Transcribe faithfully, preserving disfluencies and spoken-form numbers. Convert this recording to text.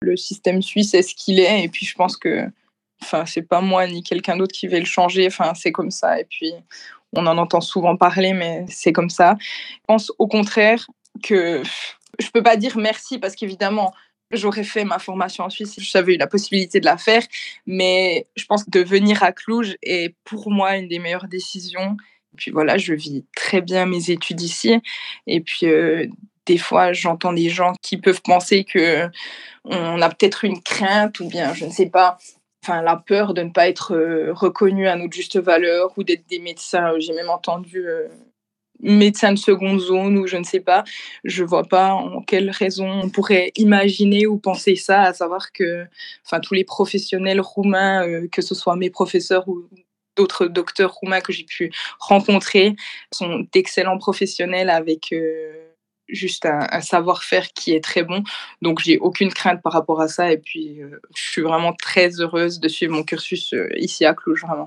Le système suisse est ce qu'il est et puis je pense que enfin, c'est pas moi ni quelqu'un d'autre qui vais le changer, enfin, c'est comme ça et puis on en entend souvent parler mais c'est comme ça. Je pense au contraire que je peux pas dire merci parce qu'évidemment, j'aurais fait ma formation en Suisse si j'avais eu la possibilité de la faire, mais je pense que de venir à Cluj est pour moi une des meilleures décisions. Puis voilà, je vis très bien mes études ici et puis, heu, des fois, j'entends des gens qui peuvent penser qu'on a peut-être une crainte ou bien je ne sais pas, enfin la peur de ne pas être, heu, reconnus à notre juste valeur ou d'être des médecins. J'ai même entendu, heu, médecins de seconde zone ou je ne sais pas. Je vois pas en quelle raison on pourrait imaginer ou penser ça, à savoir que, enfin tous les professionnels roumains, heu, que ce soit mes professeurs ou d'autres docteurs roumains que j'ai pu rencontrer, sont d'excellents professionnels avec, heu, juste un un savoir-faire qui est très bon. Donc j'ai aucune crainte par rapport à ça et puis, heu, je suis vraiment très heureuse de suivre mon cursus, heu, ici à Cluj, vraiment.